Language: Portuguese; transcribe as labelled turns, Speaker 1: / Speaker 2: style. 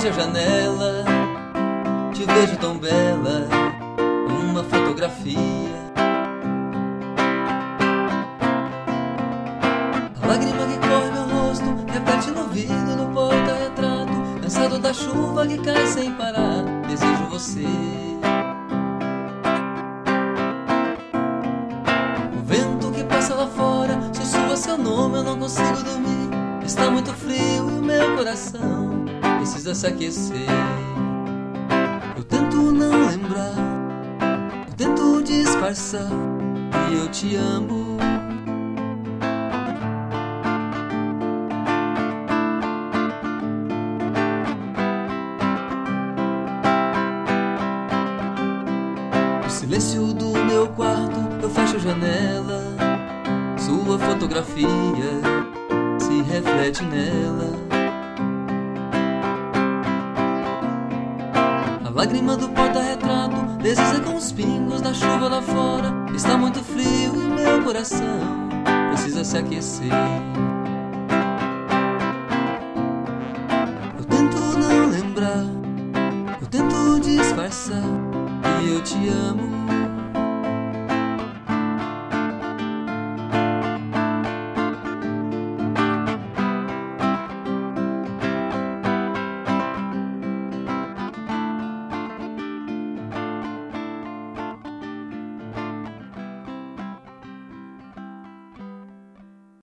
Speaker 1: frente à janela, te vejo tão bela numa fotografia. A lágrima que corre meu rosto reflete no vidro no porta-retrato. Cansado da chuva que cai sem parar, desejo você. O vento que passa lá fora sussurra seu nome, eu não consigo dormir. Está muito frio e o meu coração precisa se aquecer. Eu tento não lembrar, eu tento disfarçar que eu te amo. No silêncio do meu quarto eu fecho a janela, sua fotografia se reflete nela. A lágrima do porta-retrato desliza com os pingos da chuva lá fora. Está muito frio e meu coração precisa se aquecer. Eu tento não lembrar, eu tento disfarçar que eu te amo.